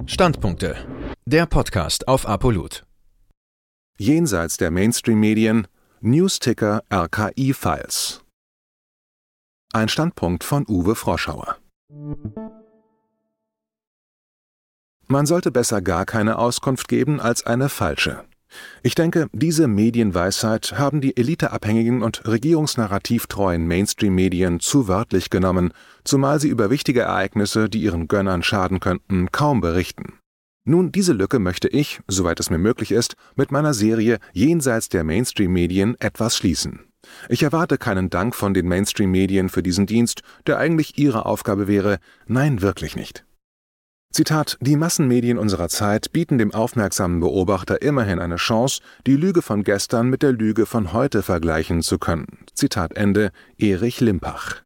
Standpunkte. Der Podcast auf ApoLoot. Jenseits der Mainstream-Medien, Newsticker RKI-Files. Ein Standpunkt von Uwe Froschauer. Man sollte besser gar keine Auskunft geben als eine falsche. Ich denke, diese Medienweisheit haben die eliteabhängigen und regierungsnarrativtreuen Mainstream-Medien zu wörtlich genommen, zumal sie über wichtige Ereignisse, die ihren Gönnern schaden könnten, kaum berichten. Nun, diese Lücke möchte ich, soweit es mir möglich ist, mit meiner Serie Jenseits der Mainstream-Medien etwas schließen. Ich erwarte keinen Dank von den Mainstream-Medien für diesen Dienst, der eigentlich ihre Aufgabe wäre. Nein, wirklich nicht. Zitat: Die Massenmedien unserer Zeit bieten dem aufmerksamen Beobachter immerhin eine Chance, die Lüge von gestern mit der Lüge von heute vergleichen zu können. Zitat Ende, Erich Limpach.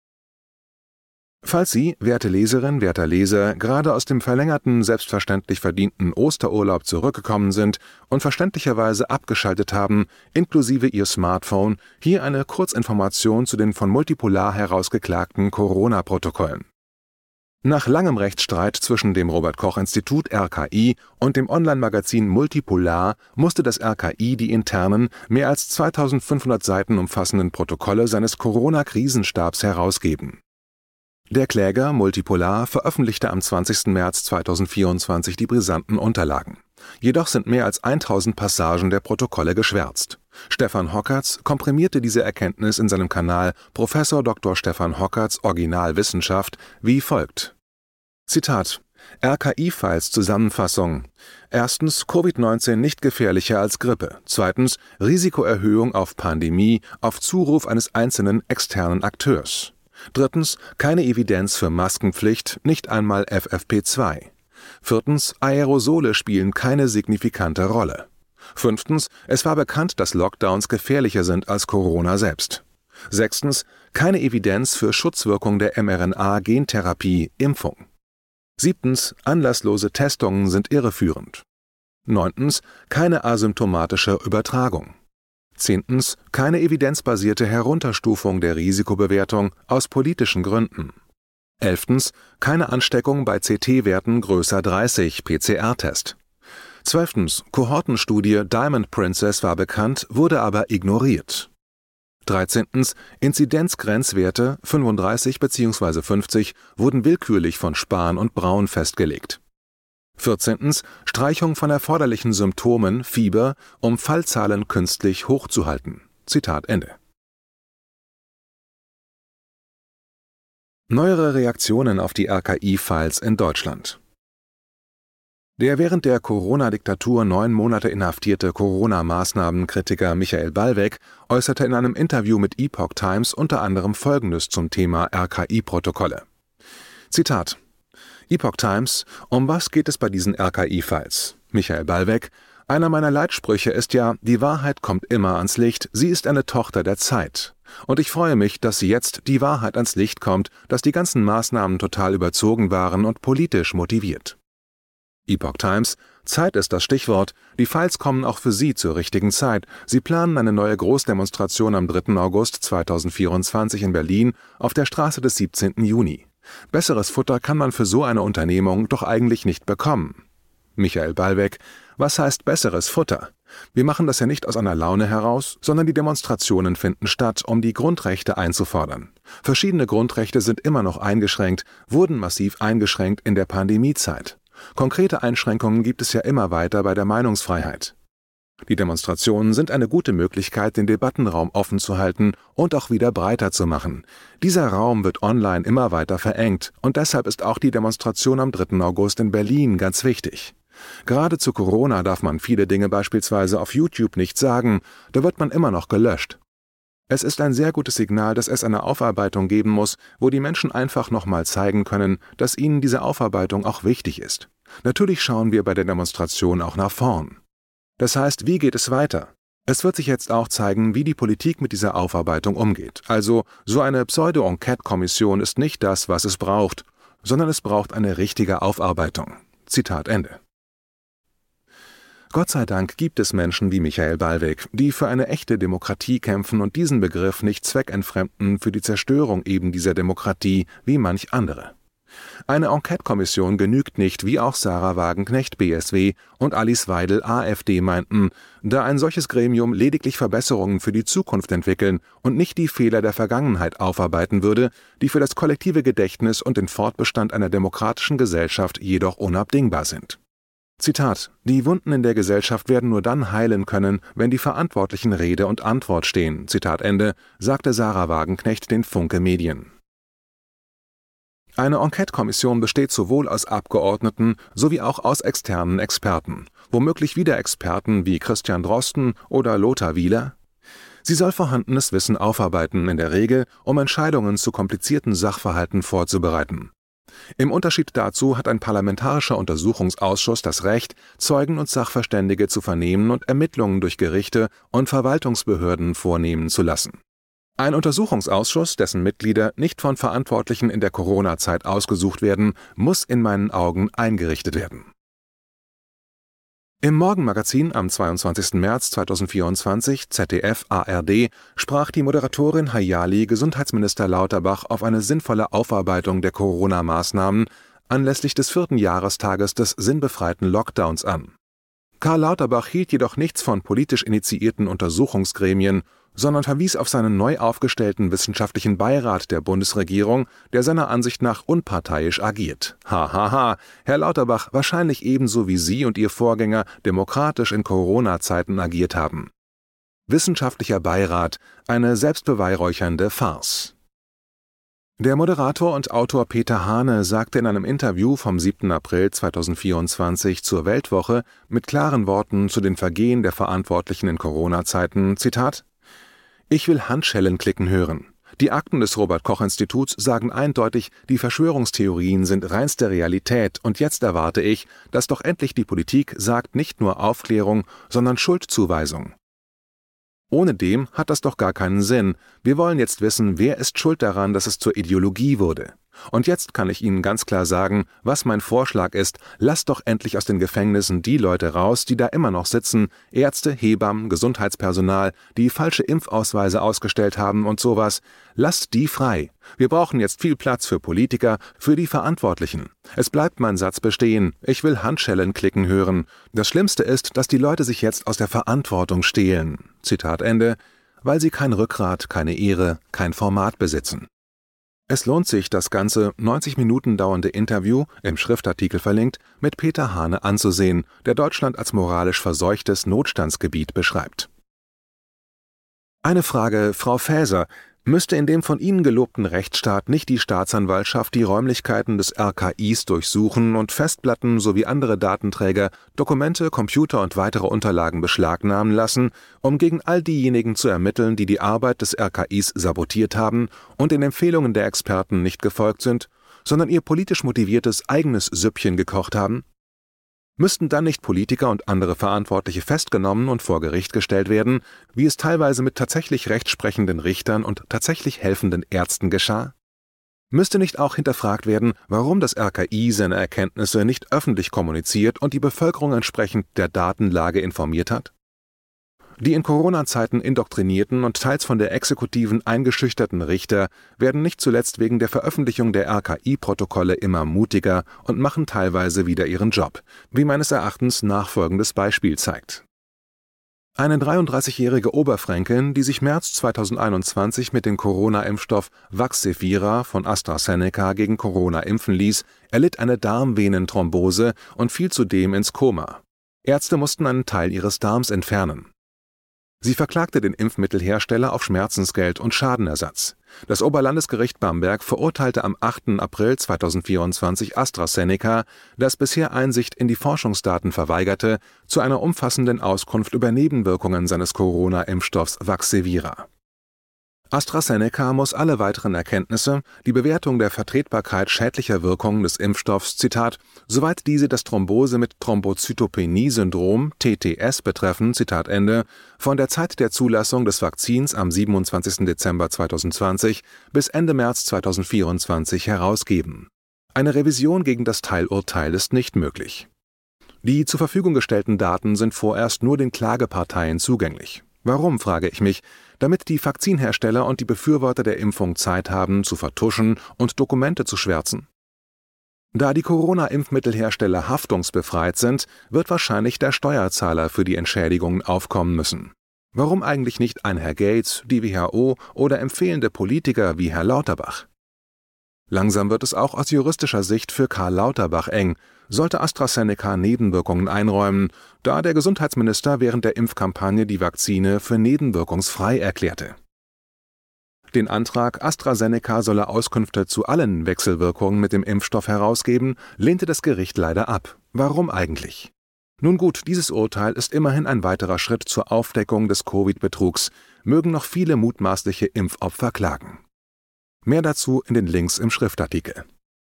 Falls Sie, werte Leserin, werter Leser, gerade aus dem verlängerten, selbstverständlich verdienten Osterurlaub zurückgekommen sind und verständlicherweise abgeschaltet haben, inklusive Ihr Smartphone, hier eine Kurzinformation zu den von Multipolar herausgeklagten Corona-Protokollen. Nach langem Rechtsstreit zwischen dem Robert-Koch-Institut RKI und dem Online-Magazin Multipolar musste das RKI die internen, mehr als 2500 Seiten umfassenden Protokolle seines Corona-Krisenstabs herausgeben. Der Kläger Multipolar veröffentlichte am 20. März 2024 die brisanten Unterlagen. Jedoch sind mehr als 1000 Passagen der Protokolle geschwärzt. Stefan Hockertz komprimierte diese Erkenntnis in seinem Kanal Prof. Dr. Stefan Hockertz Original Wissenschaft wie folgt. Zitat: RKI-Files Zusammenfassung. Erstens, Covid-19 nicht gefährlicher als Grippe. Zweitens, Risikoerhöhung auf Pandemie auf Zuruf eines einzelnen externen Akteurs. Drittens, keine Evidenz für Maskenpflicht, nicht einmal FFP2. Viertens, Aerosole spielen keine signifikante Rolle. Fünftens, es war bekannt, dass Lockdowns gefährlicher sind als Corona selbst. Sechstens, keine Evidenz für Schutzwirkung der mRNA-Gentherapie, Impfung. Siebtens, anlasslose Testungen sind irreführend. Neuntens, keine asymptomatische Übertragung. Zehntens, keine evidenzbasierte Herunterstufung der Risikobewertung aus politischen Gründen. Elftens, keine Ansteckung bei CT-Werten größer 30 PCR-Test. 12. Kohortenstudie Diamond Princess war bekannt, wurde aber ignoriert. 13. Inzidenzgrenzwerte 35 bzw. 50 wurden willkürlich von Spahn und Braun festgelegt. 14. Streichung von erforderlichen Symptomen, Fieber, um Fallzahlen künstlich hochzuhalten. Zitat Ende. Neuere Reaktionen auf die RKI-Files in Deutschland. Der während der Corona-Diktatur 9 Monate inhaftierte Corona-Maßnahmenkritiker Michael Ballweg äußerte in einem Interview mit Epoch Times unter anderem Folgendes zum Thema RKI-Protokolle. Zitat: Epoch Times: Um was geht es bei diesen RKI-Files? Michael Ballweg: Einer meiner Leitsprüche ist ja, die Wahrheit kommt immer ans Licht, sie ist eine Tochter der Zeit. Und ich freue mich, dass jetzt die Wahrheit ans Licht kommt, dass die ganzen Maßnahmen total überzogen waren und politisch motiviert. Epoch Times: Zeit ist das Stichwort. Die Files kommen auch für Sie zur richtigen Zeit. Sie planen eine neue Großdemonstration am 3. August 2024 in Berlin auf der Straße des 17. Juni. Besseres Futter kann man für so eine Unternehmung doch eigentlich nicht bekommen. Michael Ballweg: Was heißt besseres Futter? Wir machen das ja nicht aus einer Laune heraus, sondern die Demonstrationen finden statt, um die Grundrechte einzufordern. Verschiedene Grundrechte sind immer noch eingeschränkt, wurden massiv eingeschränkt in der Pandemiezeit. Konkrete Einschränkungen gibt es ja immer weiter bei der Meinungsfreiheit. Die Demonstrationen sind eine gute Möglichkeit, den Debattenraum offen zu halten und auch wieder breiter zu machen. Dieser Raum wird online immer weiter verengt und deshalb ist auch die Demonstration am 3. August in Berlin ganz wichtig. Gerade zu Corona darf man viele Dinge beispielsweise auf YouTube nicht sagen, da wird man immer noch gelöscht. Es ist ein sehr gutes Signal, dass es eine Aufarbeitung geben muss, wo die Menschen einfach nochmal zeigen können, dass ihnen diese Aufarbeitung auch wichtig ist. Natürlich schauen wir bei der Demonstration auch nach vorn. Das heißt, wie geht es weiter? Es wird sich jetzt auch zeigen, wie die Politik mit dieser Aufarbeitung umgeht. Also, so eine Pseudo-Enquete-Kommission ist nicht das, was es braucht, sondern es braucht eine richtige Aufarbeitung. Zitat Ende. Gott sei Dank gibt es Menschen wie Michael Ballweg, die für eine echte Demokratie kämpfen und diesen Begriff nicht zweckentfremden für die Zerstörung eben dieser Demokratie wie manch andere. Eine Enquete-Kommission genügt nicht, wie auch Sarah Wagenknecht (BSW) und Alice Weidel (AfD) meinten, da ein solches Gremium lediglich Verbesserungen für die Zukunft entwickeln und nicht die Fehler der Vergangenheit aufarbeiten würde, die für das kollektive Gedächtnis und den Fortbestand einer demokratischen Gesellschaft jedoch unabdingbar sind. Zitat: »Die Wunden in der Gesellschaft werden nur dann heilen können, wenn die Verantwortlichen Rede und Antwort stehen«, Zitat Ende, sagte Sarah Wagenknecht den Funke Medien. Eine Enquete-Kommission besteht sowohl aus Abgeordneten sowie auch aus externen Experten, womöglich wieder Experten wie Christian Drosten oder Lothar Wieler. Sie soll vorhandenes Wissen aufarbeiten, in der Regel, um Entscheidungen zu komplizierten Sachverhalten vorzubereiten. Im Unterschied dazu hat ein parlamentarischer Untersuchungsausschuss das Recht, Zeugen und Sachverständige zu vernehmen und Ermittlungen durch Gerichte und Verwaltungsbehörden vornehmen zu lassen. Ein Untersuchungsausschuss, dessen Mitglieder nicht von Verantwortlichen in der Corona-Zeit ausgesucht werden, muss in meinen Augen eingerichtet werden. Im Morgenmagazin am 22. März 2024, ZDF ARD, sprach die Moderatorin Hayali Gesundheitsminister Lauterbach auf eine sinnvolle Aufarbeitung der Corona-Maßnahmen anlässlich des 4. Jahrestages des sinnbefreiten Lockdowns an. Karl Lauterbach hielt jedoch nichts von politisch initiierten Untersuchungsgremien, sondern verwies auf seinen neu aufgestellten wissenschaftlichen Beirat der Bundesregierung, der seiner Ansicht nach unparteiisch agiert. Hahaha, Herr Lauterbach, wahrscheinlich ebenso wie Sie und Ihr Vorgänger demokratisch in Corona-Zeiten agiert haben. Wissenschaftlicher Beirat, eine selbstbeweihräuchernde Farce. Der Moderator und Autor Peter Hane sagte in einem Interview vom 7. April 2024 zur Weltwoche mit klaren Worten zu den Vergehen der Verantwortlichen in Corona-Zeiten, Zitat: »Ich will Handschellen klicken hören. Die Akten des Robert-Koch-Instituts sagen eindeutig, die Verschwörungstheorien sind reinste Realität und jetzt erwarte ich, dass doch endlich die Politik sagt nicht nur Aufklärung, sondern Schuldzuweisung. Ohne dem hat das doch gar keinen Sinn. Wir wollen jetzt wissen, wer ist schuld daran, dass es zur Ideologie wurde. Und jetzt kann ich Ihnen ganz klar sagen, was mein Vorschlag ist: Lasst doch endlich aus den Gefängnissen die Leute raus, die da immer noch sitzen, Ärzte, Hebammen, Gesundheitspersonal, die falsche Impfausweise ausgestellt haben und sowas. Lasst die frei. Wir brauchen jetzt viel Platz für Politiker, für die Verantwortlichen. Es bleibt mein Satz bestehen: Ich will Handschellen klicken hören. Das Schlimmste ist, dass die Leute sich jetzt aus der Verantwortung stehlen.« Zitat Ende, weil sie kein Rückgrat, keine Ehre, kein Format besitzen. Es lohnt sich, das ganze 90 Minuten dauernde Interview, im Schriftartikel verlinkt, mit Peter Hane anzusehen, der Deutschland als moralisch verseuchtes Notstandsgebiet beschreibt. Eine Frage, Frau Faeser: Müsste in dem von Ihnen gelobten Rechtsstaat nicht die Staatsanwaltschaft die Räumlichkeiten des RKIs durchsuchen und Festplatten sowie andere Datenträger, Dokumente, Computer und weitere Unterlagen beschlagnahmen lassen, um gegen all diejenigen zu ermitteln, die die Arbeit des RKIs sabotiert haben und den Empfehlungen der Experten nicht gefolgt sind, sondern ihr politisch motiviertes eigenes Süppchen gekocht haben? Müssten dann nicht Politiker und andere Verantwortliche festgenommen und vor Gericht gestellt werden, wie es teilweise mit tatsächlich rechtsprechenden Richtern und tatsächlich helfenden Ärzten geschah? Müsste nicht auch hinterfragt werden, warum das RKI seine Erkenntnisse nicht öffentlich kommuniziert und die Bevölkerung entsprechend der Datenlage informiert hat? Die in Corona-Zeiten indoktrinierten und teils von der Exekutiven eingeschüchterten Richter werden nicht zuletzt wegen der Veröffentlichung der RKI-Protokolle immer mutiger und machen teilweise wieder ihren Job, wie meines Erachtens nachfolgendes Beispiel zeigt. Eine 33-jährige Oberfränkin, die sich März 2021 mit dem Corona-Impfstoff Vaxzevria von AstraZeneca gegen Corona impfen ließ, erlitt eine Darmvenenthrombose und fiel zudem ins Koma. Ärzte mussten einen Teil ihres Darms entfernen. Sie verklagte den Impfmittelhersteller auf Schmerzensgeld und Schadenersatz. Das Oberlandesgericht Bamberg verurteilte am 8. April 2024 AstraZeneca, das bisher Einsicht in die Forschungsdaten verweigerte, zu einer umfassenden Auskunft über Nebenwirkungen seines Corona-Impfstoffs Vaxzevria. AstraZeneca muss alle weiteren Erkenntnisse, die Bewertung der Vertretbarkeit schädlicher Wirkungen des Impfstoffs, Zitat, soweit diese das Thrombose mit Thrombozytopenie-Syndrom, TTS, betreffen, Zitat Ende, von der Zeit der Zulassung des Vakzins am 27. Dezember 2020 bis Ende März 2024 herausgeben. Eine Revision gegen das Teilurteil ist nicht möglich. Die zur Verfügung gestellten Daten sind vorerst nur den Klageparteien zugänglich. Warum, frage ich mich, damit die Vakzinhersteller und die Befürworter der Impfung Zeit haben, zu vertuschen und Dokumente zu schwärzen? Da die Corona-Impfmittelhersteller haftungsbefreit sind, wird wahrscheinlich der Steuerzahler für die Entschädigungen aufkommen müssen. Warum eigentlich nicht ein Herr Gates, die WHO oder empfehlende Politiker wie Herr Lauterbach? Langsam wird es auch aus juristischer Sicht für Karl Lauterbach eng, sollte AstraZeneca Nebenwirkungen einräumen, da der Gesundheitsminister während der Impfkampagne die Vakzine für nebenwirkungsfrei erklärte. Den Antrag, AstraZeneca solle Auskünfte zu allen Wechselwirkungen mit dem Impfstoff herausgeben, lehnte das Gericht leider ab. Warum eigentlich? Nun gut, dieses Urteil ist immerhin ein weiterer Schritt zur Aufdeckung des Covid-Betrugs, mögen noch viele mutmaßliche Impfopfer klagen. Mehr dazu in den Links im Schriftartikel.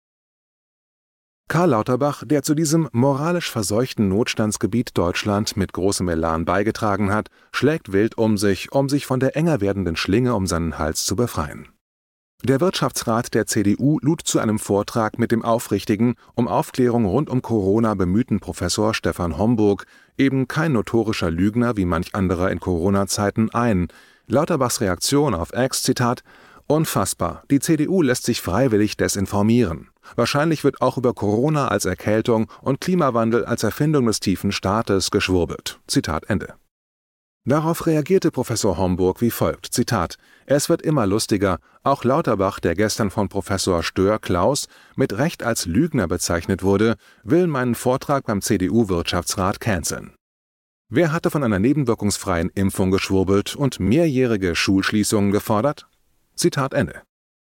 Karl Lauterbach, der zu diesem moralisch verseuchten Notstandsgebiet Deutschland mit großem Elan beigetragen hat, schlägt wild um sich von der enger werdenden Schlinge um seinen Hals zu befreien. Der Wirtschaftsrat der CDU lud zu einem Vortrag mit dem aufrichtigen, um Aufklärung rund um Corona bemühten Professor Stefan Homburg, eben kein notorischer Lügner wie manch anderer in Corona-Zeiten, ein. Lauterbachs Reaktion auf X, Zitat: Unfassbar, die CDU lässt sich freiwillig desinformieren. Wahrscheinlich wird auch über Corona als Erkältung und Klimawandel als Erfindung des tiefen Staates geschwurbelt. Zitat Ende. Darauf reagierte Professor Homburg wie folgt, Zitat: Es wird immer lustiger, auch Lauterbach, der gestern von Professor Stör-Klaus mit Recht als Lügner bezeichnet wurde, will meinen Vortrag beim CDU-Wirtschaftsrat canceln. Wer hatte von einer nebenwirkungsfreien Impfung geschwurbelt und mehrjährige Schulschließungen gefordert? Zitat Ende.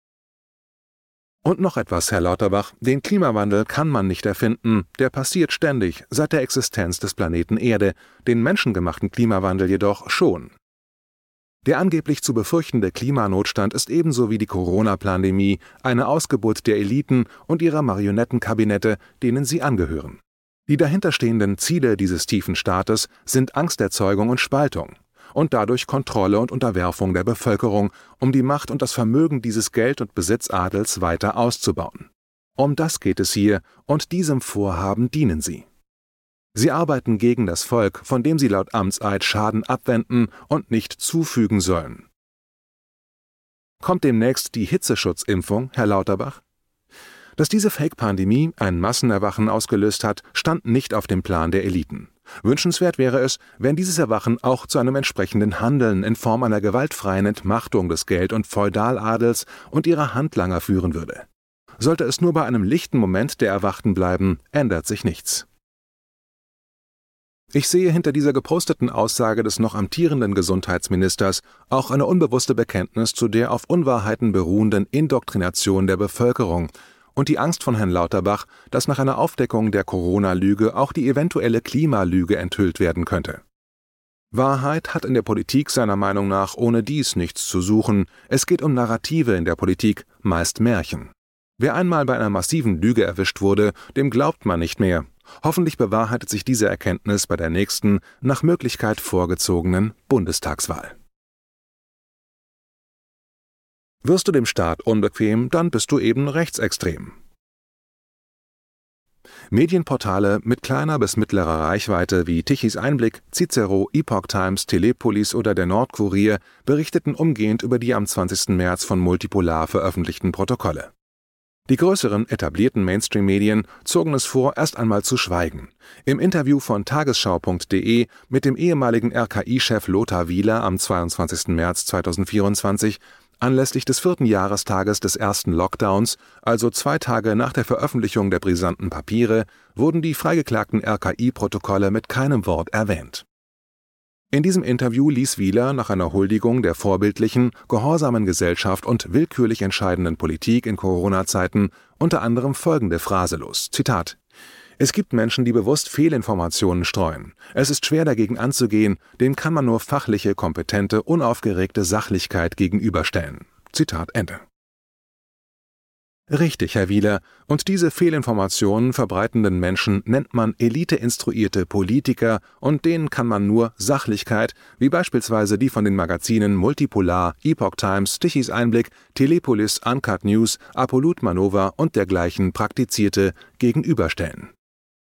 Und noch etwas, Herr Lauterbach, den Klimawandel kann man nicht erfinden, der passiert ständig, seit der Existenz des Planeten Erde, den menschengemachten Klimawandel jedoch schon. Der angeblich zu befürchtende Klimanotstand ist ebenso wie die Corona-Pandemie eine Ausgeburt der Eliten und ihrer Marionettenkabinette, denen sie angehören. Die dahinterstehenden Ziele dieses tiefen Staates sind Angsterzeugung und Spaltung und dadurch Kontrolle und Unterwerfung der Bevölkerung, um die Macht und das Vermögen dieses Geld- und Besitzadels weiter auszubauen. Um das geht es hier, und diesem Vorhaben dienen sie. Sie arbeiten gegen das Volk, von dem sie laut Amtseid Schaden abwenden und nicht zufügen sollen. Kommt demnächst die Hitzeschutzimpfung, Herr Lauterbach? Dass diese Fake-Pandemie ein Massenerwachen ausgelöst hat, stand nicht auf dem Plan der Eliten. Wünschenswert wäre es, wenn dieses Erwachen auch zu einem entsprechenden Handeln in Form einer gewaltfreien Entmachtung des Geld- und Feudaladels und ihrer Handlanger führen würde. Sollte es nur bei einem lichten Moment der Erwachten bleiben, ändert sich nichts. Ich sehe hinter dieser geposteten Aussage des noch amtierenden Gesundheitsministers auch eine unbewusste Bekenntnis zu der auf Unwahrheiten beruhenden Indoktrination der Bevölkerung und die Angst von Herrn Lauterbach, dass nach einer Aufdeckung der Corona-Lüge auch die eventuelle Klimalüge enthüllt werden könnte. Wahrheit hat in der Politik seiner Meinung nach ohne dies nichts zu suchen. Es geht um Narrative in der Politik, meist Märchen. Wer einmal bei einer massiven Lüge erwischt wurde, dem glaubt man nicht mehr. Hoffentlich bewahrheitet sich diese Erkenntnis bei der nächsten, nach Möglichkeit vorgezogenen Bundestagswahl. Wirst du dem Staat unbequem, dann bist du eben rechtsextrem. Medienportale mit kleiner bis mittlerer Reichweite wie Tichys Einblick, Cicero, Epoch Times, Telepolis oder der Nordkurier berichteten umgehend über die am 20. März von Multipolar veröffentlichten Protokolle. Die größeren, etablierten Mainstream-Medien zogen es vor, erst einmal zu schweigen. Im Interview von Tagesschau.de mit dem ehemaligen RKI-Chef Lothar Wieler am 22. März 2024 anlässlich des 4. Jahrestages des ersten Lockdowns, also 2 Tage nach der Veröffentlichung der brisanten Papiere, wurden die freigeklagten RKI-Protokolle mit keinem Wort erwähnt. In diesem Interview ließ Wieler nach einer Huldigung der vorbildlichen, gehorsamen Gesellschaft und willkürlich entscheidenden Politik in Corona-Zeiten unter anderem folgende Phrase los, Zitat: Es gibt Menschen, die bewusst Fehlinformationen streuen. Es ist schwer dagegen anzugehen, dem kann man nur fachliche, kompetente, unaufgeregte Sachlichkeit gegenüberstellen. Zitat Ende. Richtig, Herr Wieler, und diese Fehlinformationen verbreitenden Menschen nennt man eliteinstruierte Politiker und denen kann man nur Sachlichkeit, wie beispielsweise die von den Magazinen Multipolar, Epoch Times, Tichys Einblick, Telepolis, Uncut News, Apollut Manova und dergleichen praktizierte, gegenüberstellen.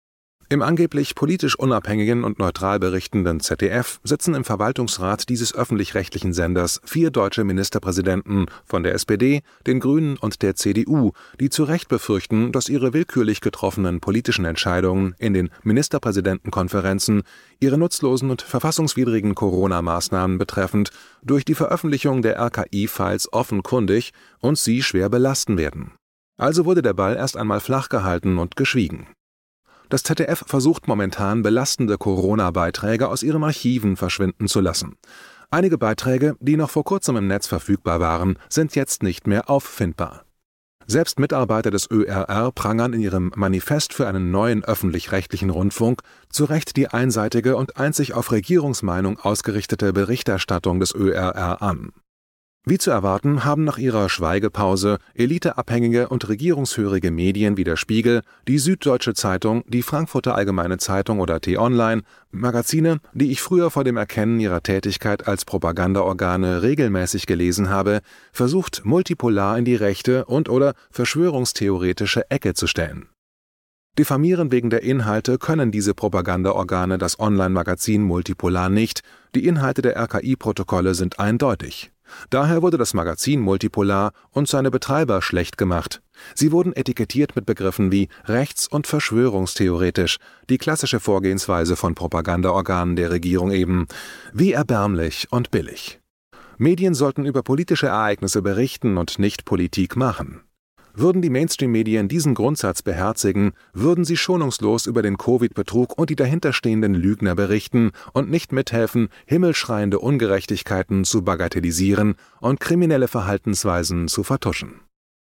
Im angeblich politisch unabhängigen und neutral berichtenden ZDF sitzen im Verwaltungsrat dieses öffentlich-rechtlichen Senders 4 deutsche Ministerpräsidenten von der SPD, den Grünen und der CDU, die zu Recht befürchten, dass ihre willkürlich getroffenen politischen Entscheidungen in den Ministerpräsidentenkonferenzen ihre nutzlosen und verfassungswidrigen Corona-Maßnahmen betreffend durch die Veröffentlichung der RKI-Files offenkundig und sie schwer belasten werden. Also wurde der Ball erst einmal flach gehalten und geschwiegen. Das ZDF versucht momentan, belastende Corona-Beiträge aus ihren Archiven verschwinden zu lassen. Einige Beiträge, die noch vor kurzem im Netz verfügbar waren, sind jetzt nicht mehr auffindbar. Selbst Mitarbeiter des ÖRR prangern in ihrem Manifest für einen neuen öffentlich-rechtlichen Rundfunk zu Recht die einseitige und einzig auf Regierungsmeinung ausgerichtete Berichterstattung des ÖRR an. Wie zu erwarten, haben nach ihrer Schweigepause eliteabhängige und regierungshörige Medien wie der Spiegel, die Süddeutsche Zeitung, die Frankfurter Allgemeine Zeitung oder T-Online, Magazine, die ich früher vor dem Erkennen ihrer Tätigkeit als Propagandaorgane regelmäßig gelesen habe, versucht, multipolar in die rechte und/oder verschwörungstheoretische Ecke zu stellen. Diffamieren wegen der Inhalte können diese Propagandaorgane das Online-Magazin Multipolar nicht, die Inhalte der RKI-Protokolle sind eindeutig. Daher wurde das Magazin Multipolar und seine Betreiber schlecht gemacht. Sie wurden etikettiert mit Begriffen wie rechts- und verschwörungstheoretisch, die klassische Vorgehensweise von Propagandaorganen der Regierung eben. Wie erbärmlich und billig. Medien sollten über politische Ereignisse berichten und nicht Politik machen. Würden die Mainstream-Medien diesen Grundsatz beherzigen, würden sie schonungslos über den Covid-Betrug und die dahinterstehenden Lügner berichten und nicht mithelfen, himmelschreiende Ungerechtigkeiten zu bagatellisieren und kriminelle Verhaltensweisen zu vertuschen.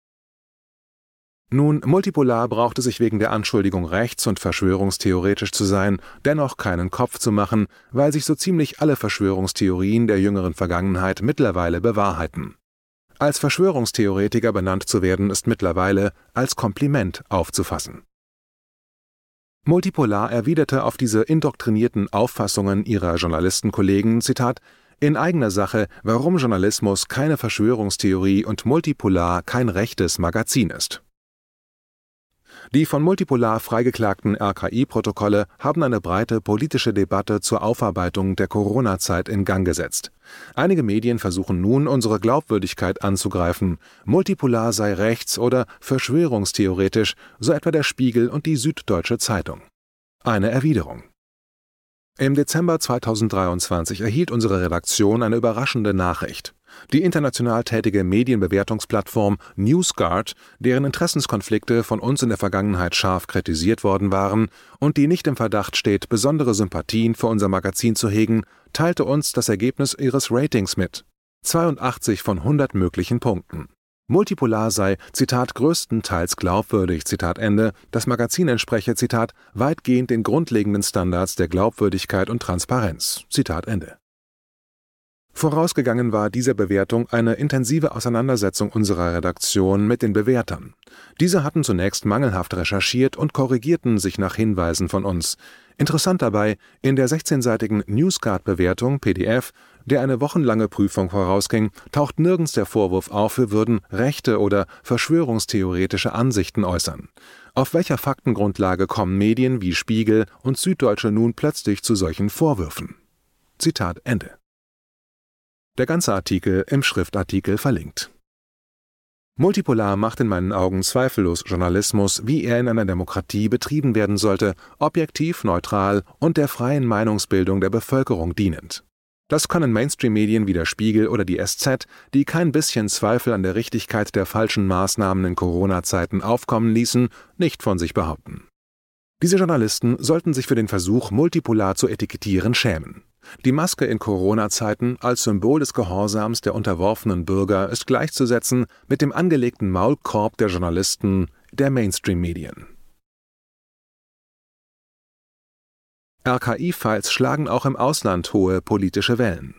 Nun, Multipolar brauchte sich wegen der Anschuldigung rechts- und verschwörungstheoretisch zu sein, dennoch keinen Kopf zu machen, weil sich so ziemlich alle Verschwörungstheorien der jüngeren Vergangenheit mittlerweile bewahrheiten. Als Verschwörungstheoretiker benannt zu werden, ist mittlerweile als Kompliment aufzufassen. Multipolar erwiderte auf diese indoktrinierten Auffassungen ihrer Journalistenkollegen, Zitat, in eigener Sache, warum Journalismus keine Verschwörungstheorie und Multipolar kein rechtes Magazin ist. Die von Multipolar freigeklagten RKI-Protokolle haben eine breite politische Debatte zur Aufarbeitung der Corona-Zeit in Gang gesetzt. Einige Medien versuchen nun, unsere Glaubwürdigkeit anzugreifen. Multipolar sei rechts- oder verschwörungstheoretisch, so etwa der Spiegel und die Süddeutsche Zeitung. Eine Erwiderung. Im Dezember 2023 erhielt unsere Redaktion eine überraschende Nachricht. Die international tätige Medienbewertungsplattform NewsGuard, deren Interessenskonflikte von uns in der Vergangenheit scharf kritisiert worden waren und die nicht im Verdacht steht, besondere Sympathien für unser Magazin zu hegen, teilte uns das Ergebnis ihres Ratings mit. 82 von 100 möglichen Punkten. Multipolar sei, Zitat, größtenteils glaubwürdig, Zitat Ende, das Magazin entspreche, Zitat, weitgehend den grundlegenden Standards der Glaubwürdigkeit und Transparenz, Zitat Ende. Vorausgegangen war dieser Bewertung eine intensive Auseinandersetzung unserer Redaktion mit den Bewertern. Diese hatten zunächst mangelhaft recherchiert und korrigierten sich nach Hinweisen von uns. Interessant dabei, in der 16-seitigen NewsGuard-Bewertung PDF, der eine wochenlange Prüfung vorausging, taucht nirgends der Vorwurf auf, wir würden rechte oder verschwörungstheoretische Ansichten äußern. Auf welcher Faktengrundlage kommen Medien wie Spiegel und Süddeutsche nun plötzlich zu solchen Vorwürfen? Zitat Ende. Der ganze Artikel im Schriftartikel verlinkt. Multipolar macht in meinen Augen zweifellos Journalismus, wie er in einer Demokratie betrieben werden sollte, objektiv, neutral und der freien Meinungsbildung der Bevölkerung dienend. Das können Mainstream-Medien wie der Spiegel oder die SZ, die kein bisschen Zweifel an der Richtigkeit der falschen Maßnahmen in Corona-Zeiten aufkommen ließen, nicht von sich behaupten. Diese Journalisten sollten sich für den Versuch, Multipolar zu etikettieren, schämen. Die Maske in Corona-Zeiten als Symbol des Gehorsams der unterworfenen Bürger ist gleichzusetzen mit dem angelegten Maulkorb der Journalisten der Mainstream-Medien. RKI-Files schlagen auch im Ausland hohe politische Wellen.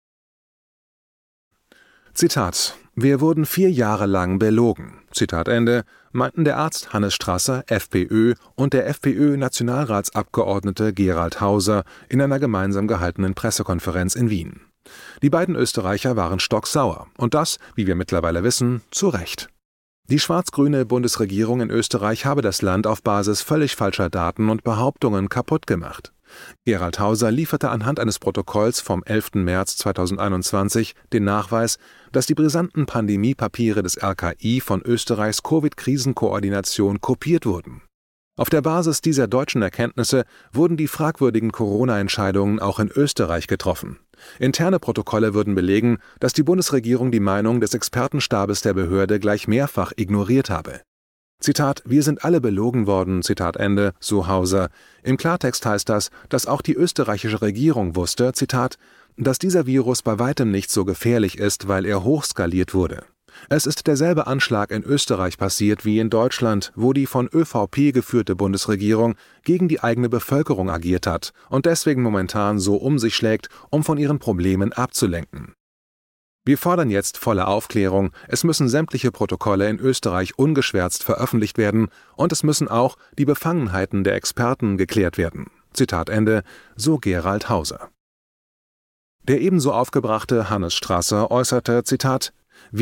Zitat: Wir wurden 4 Jahre lang belogen, Zitat Ende, meinten der Arzt Hannes Strasser, FPÖ, und der FPÖ-Nationalratsabgeordnete Gerald Hauser in einer gemeinsam gehaltenen Pressekonferenz in Wien. Die beiden Österreicher waren stocksauer und das, wie wir mittlerweile wissen, zu Recht. Die schwarz-grüne Bundesregierung in Österreich habe das Land auf Basis völlig falscher Daten und Behauptungen kaputt gemacht. Gerald Hauser lieferte anhand eines Protokolls vom 11. März 2021 den Nachweis, dass die brisanten Pandemiepapiere des RKI von Österreichs Covid-Krisenkoordination kopiert wurden. Auf der Basis dieser deutschen Erkenntnisse wurden die fragwürdigen Corona-Entscheidungen auch in Österreich getroffen. Interne Protokolle würden belegen, dass die Bundesregierung die Meinung des Expertenstabes der Behörde gleich mehrfach ignoriert habe. Zitat: Wir sind alle belogen worden, Zitat Ende, so Hauser. Im Klartext heißt das, dass auch die österreichische Regierung wusste, Zitat, dass dieser Virus bei weitem nicht so gefährlich ist, weil er hochskaliert wurde. Es ist derselbe Anschlag in Österreich passiert wie in Deutschland, wo die von ÖVP geführte Bundesregierung gegen die eigene Bevölkerung agiert hat und deswegen momentan so um sich schlägt, um von ihren Problemen abzulenken. Wir fordern jetzt volle Aufklärung, es müssen sämtliche Protokolle in Österreich ungeschwärzt veröffentlicht werden und es müssen auch die Befangenheiten der Experten geklärt werden. Zitat Ende, so Gerald Hauser. Der ebenso aufgebrachte Hannes Strasser äußerte, Zitat,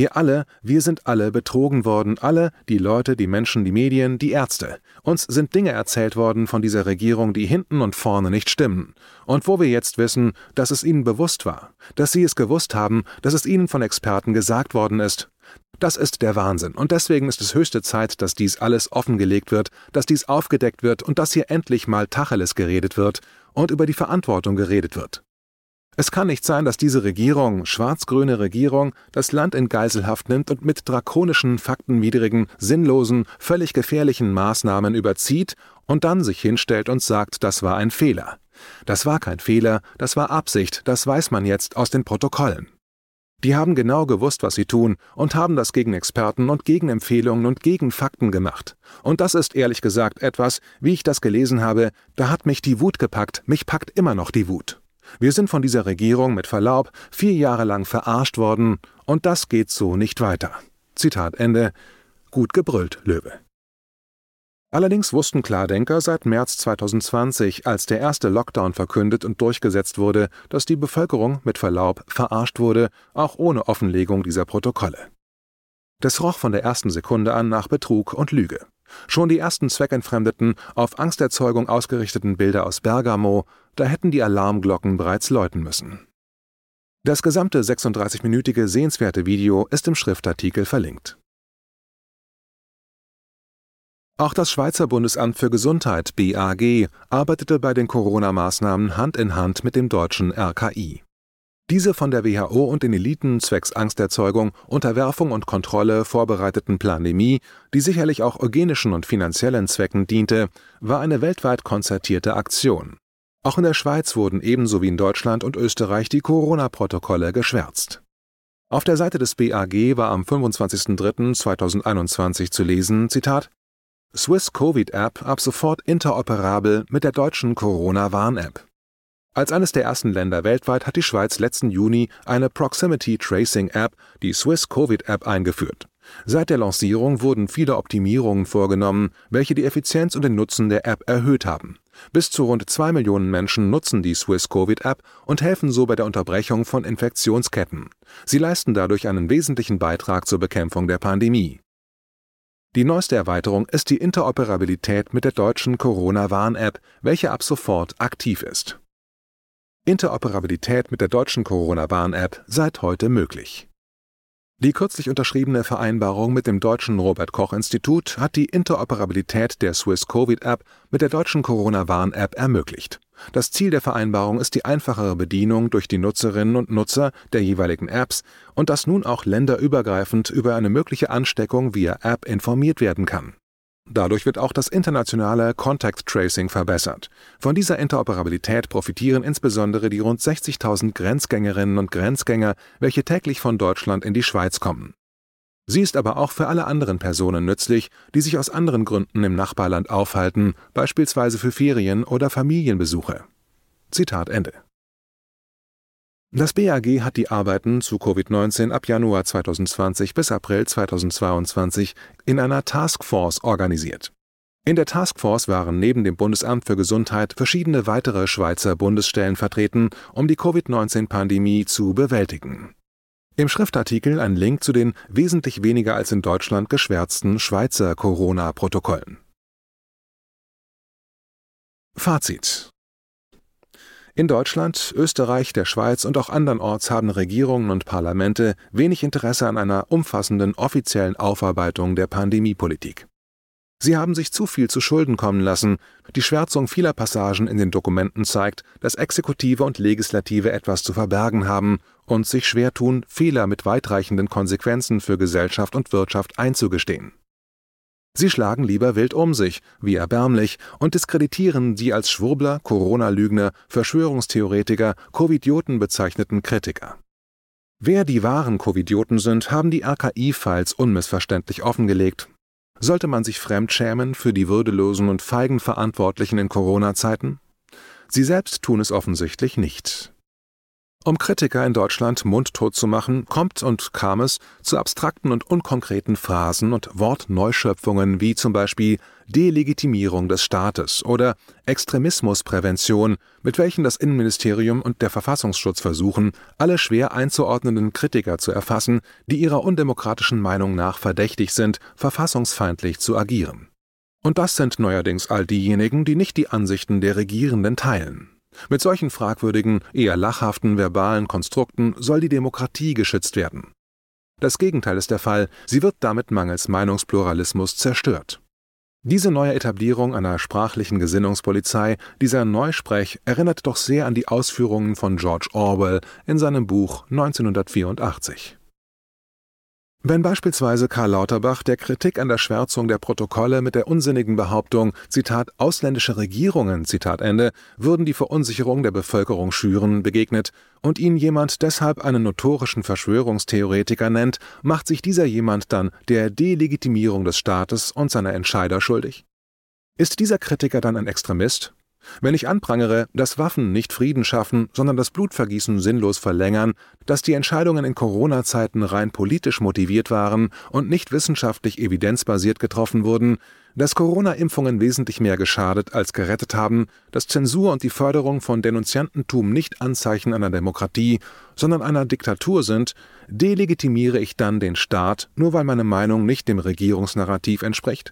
wir sind alle betrogen worden, alle, die Leute, die Menschen, die Medien, die Ärzte. Uns sind Dinge erzählt worden von dieser Regierung, die hinten und vorne nicht stimmen. Und wo wir jetzt wissen, dass es ihnen bewusst war, dass sie es gewusst haben, dass es ihnen von Experten gesagt worden ist. Das ist der Wahnsinn und deswegen ist es höchste Zeit, dass dies alles offengelegt wird, dass dies aufgedeckt wird und dass hier endlich mal Tacheles geredet wird und über die Verantwortung geredet wird. Es kann nicht sein, dass diese Regierung, schwarz-grüne Regierung, das Land in Geiselhaft nimmt und mit drakonischen, faktenwidrigen, sinnlosen, völlig gefährlichen Maßnahmen überzieht und dann sich hinstellt und sagt, das war ein Fehler. Das war kein Fehler, das war Absicht, das weiß man jetzt aus den Protokollen. Die haben genau gewusst, was sie tun und haben das gegen Experten und gegen Empfehlungen und gegen Fakten gemacht. Und das ist ehrlich gesagt etwas, wie ich das gelesen habe, da hat mich die Wut gepackt, mich packt immer noch die Wut. Wir sind von dieser Regierung mit Verlaub 4 Jahre lang verarscht worden und das geht so nicht weiter. Zitat Ende. Gut gebrüllt, Löwe. Allerdings wussten Klardenker seit März 2020, als der erste Lockdown verkündet und durchgesetzt wurde, dass die Bevölkerung mit Verlaub verarscht wurde, auch ohne Offenlegung dieser Protokolle. Das roch von der ersten Sekunde an nach Betrug und Lüge. Schon die ersten zweckentfremdeten, auf Angsterzeugung ausgerichteten Bilder aus Bergamo, da hätten die Alarmglocken bereits läuten müssen. Das gesamte 36-minütige sehenswerte Video ist im Schriftartikel verlinkt. Auch das Schweizer Bundesamt für Gesundheit (BAG) arbeitete bei den Corona-Maßnahmen Hand in Hand mit dem deutschen RKI. Diese von der WHO und den Eliten zwecks Angsterzeugung, Unterwerfung und Kontrolle vorbereiteten Pandemie, die sicherlich auch eugenischen und finanziellen Zwecken diente, war eine weltweit konzertierte Aktion. Auch in der Schweiz wurden ebenso wie in Deutschland und Österreich die Corona-Protokolle geschwärzt. Auf der Seite des BAG war am 25.03.2021 zu lesen, Zitat, Swiss Covid App ab sofort interoperabel mit der deutschen Corona-Warn-App. Als eines der ersten Länder weltweit hat die Schweiz letzten Juni eine Proximity Tracing App, die Swiss Covid App, eingeführt. Seit der Lancierung wurden viele Optimierungen vorgenommen, welche die Effizienz und den Nutzen der App erhöht haben. Bis zu rund 2 Millionen Menschen nutzen die Swiss Covid App und helfen so bei der Unterbrechung von Infektionsketten. Sie leisten dadurch einen wesentlichen Beitrag zur Bekämpfung der Pandemie. Die neueste Erweiterung ist die Interoperabilität mit der deutschen Corona-Warn-App, welche ab sofort aktiv ist. Interoperabilität mit der deutschen Corona-Warn-App seit heute möglich. Die kürzlich unterschriebene Vereinbarung mit dem deutschen Robert-Koch-Institut hat die Interoperabilität der Swiss Covid-App mit der deutschen Corona-Warn-App ermöglicht. Das Ziel der Vereinbarung ist die einfachere Bedienung durch die Nutzerinnen und Nutzer der jeweiligen Apps und dass nun auch länderübergreifend über eine mögliche Ansteckung via App informiert werden kann. Dadurch wird auch das internationale Contact Tracing verbessert. Von dieser Interoperabilität profitieren insbesondere die rund 60.000 Grenzgängerinnen und Grenzgänger, welche täglich von Deutschland in die Schweiz kommen. Sie ist aber auch für alle anderen Personen nützlich, die sich aus anderen Gründen im Nachbarland aufhalten, beispielsweise für Ferien- oder Familienbesuche. Zitat Ende. Das BAG hat die Arbeiten zu Covid-19 ab Januar 2020 bis April 2022 in einer Taskforce organisiert. In der Taskforce waren neben dem Bundesamt für Gesundheit verschiedene weitere Schweizer Bundesstellen vertreten, um die Covid-19-Pandemie zu bewältigen. Im Schriftartikel ein Link zu den wesentlich weniger als in Deutschland geschwärzten Schweizer Corona-Protokollen. Fazit: In Deutschland, Österreich, der Schweiz und auch andernorts haben Regierungen und Parlamente wenig Interesse an einer umfassenden offiziellen Aufarbeitung der Pandemiepolitik. Sie haben sich zu viel zu Schulden kommen lassen. Die Schwärzung vieler Passagen in den Dokumenten zeigt, dass Exekutive und Legislative etwas zu verbergen haben und sich schwer tun, Fehler mit weitreichenden Konsequenzen für Gesellschaft und Wirtschaft einzugestehen. Sie schlagen lieber wild um sich, wie erbärmlich, und diskreditieren die als Schwurbler, Corona-Lügner, Verschwörungstheoretiker, Covidioten bezeichneten Kritiker. Wer die wahren Covidioten sind, haben die RKI-Files unmissverständlich offengelegt. Sollte man sich fremdschämen für die würdelosen und feigen Verantwortlichen in Corona-Zeiten? Sie selbst tun es offensichtlich nicht. Um Kritiker in Deutschland mundtot zu machen, kam es zu abstrakten und unkonkreten Phrasen und Wortneuschöpfungen wie zum Beispiel Delegitimierung des Staates oder Extremismusprävention, mit welchen das Innenministerium und der Verfassungsschutz versuchen, alle schwer einzuordnenden Kritiker zu erfassen, die ihrer undemokratischen Meinung nach verdächtig sind, verfassungsfeindlich zu agieren. Und das sind neuerdings all diejenigen, die nicht die Ansichten der Regierenden teilen. Mit solchen fragwürdigen, eher lachhaften verbalen Konstrukten soll die Demokratie geschützt werden. Das Gegenteil ist der Fall, sie wird damit mangels Meinungspluralismus zerstört. Diese neue Etablierung einer sprachlichen Gesinnungspolizei, dieser Neusprech, erinnert doch sehr an die Ausführungen von George Orwell in seinem Buch 1984. Wenn beispielsweise Karl Lauterbach der Kritik an der Schwärzung der Protokolle mit der unsinnigen Behauptung, Zitat, ausländische Regierungen, Zitat Ende, würden die Verunsicherung der Bevölkerung schüren, begegnet und ihn jemand deshalb einen notorischen Verschwörungstheoretiker nennt, macht sich dieser jemand dann der Delegitimierung des Staates und seiner Entscheider schuldig? Ist dieser Kritiker dann ein Extremist? Wenn ich anprangere, dass Waffen nicht Frieden schaffen, sondern das Blutvergießen sinnlos verlängern, dass die Entscheidungen in Corona-Zeiten rein politisch motiviert waren und nicht wissenschaftlich evidenzbasiert getroffen wurden, dass Corona-Impfungen wesentlich mehr geschadet als gerettet haben, dass Zensur und die Förderung von Denunziantentum nicht Anzeichen einer Demokratie, sondern einer Diktatur sind, delegitimiere ich dann den Staat, nur weil meine Meinung nicht dem Regierungsnarrativ entspricht?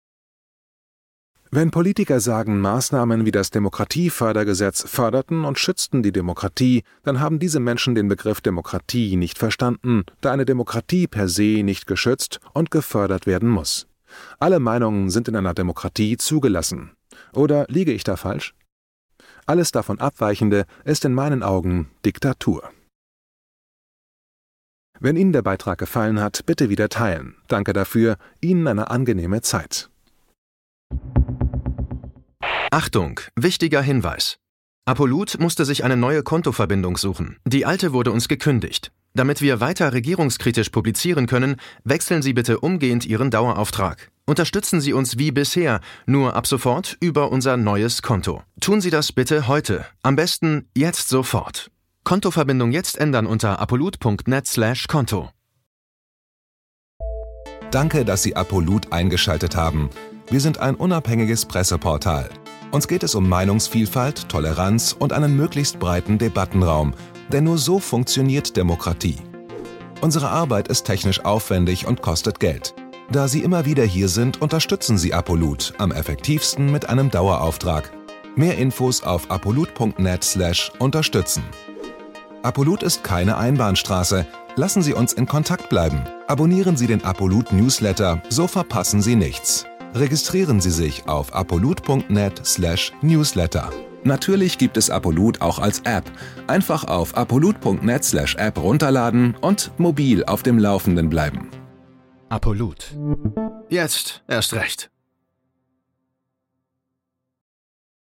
Wenn Politiker sagen, Maßnahmen wie das Demokratiefördergesetz förderten und schützten die Demokratie, dann haben diese Menschen den Begriff Demokratie nicht verstanden, da eine Demokratie per se nicht geschützt und gefördert werden muss. Alle Meinungen sind in einer Demokratie zugelassen. Oder liege ich da falsch? Alles davon Abweichende ist in meinen Augen Diktatur. Wenn Ihnen der Beitrag gefallen hat, bitte wieder teilen. Danke dafür. Ihnen eine angenehme Zeit. Achtung, wichtiger Hinweis. Apollut musste sich eine neue Kontoverbindung suchen. Die alte wurde uns gekündigt. Damit wir weiter regierungskritisch publizieren können, wechseln Sie bitte umgehend Ihren Dauerauftrag. Unterstützen Sie uns wie bisher, nur ab sofort über unser neues Konto. Tun Sie das bitte heute. Am besten jetzt sofort. Kontoverbindung jetzt ändern unter apollut.net/Konto. Danke, dass Sie Apollut eingeschaltet haben. Wir sind ein unabhängiges Presseportal. Uns geht es um Meinungsvielfalt, Toleranz und einen möglichst breiten Debattenraum, denn nur so funktioniert Demokratie. Unsere Arbeit ist technisch aufwendig und kostet Geld. Da Sie immer wieder hier sind, unterstützen Sie Apollut am effektivsten mit einem Dauerauftrag. Mehr Infos auf apollut.net/unterstützen. Apollut ist keine Einbahnstraße. Lassen Sie uns in Kontakt bleiben. Abonnieren Sie den Apollut Newsletter, so verpassen Sie nichts. Registrieren Sie sich auf apollut.net/Newsletter. Natürlich gibt es Apollut auch als App. Einfach auf apollut.net/App runterladen und mobil auf dem Laufenden bleiben. Apollut. Jetzt erst recht.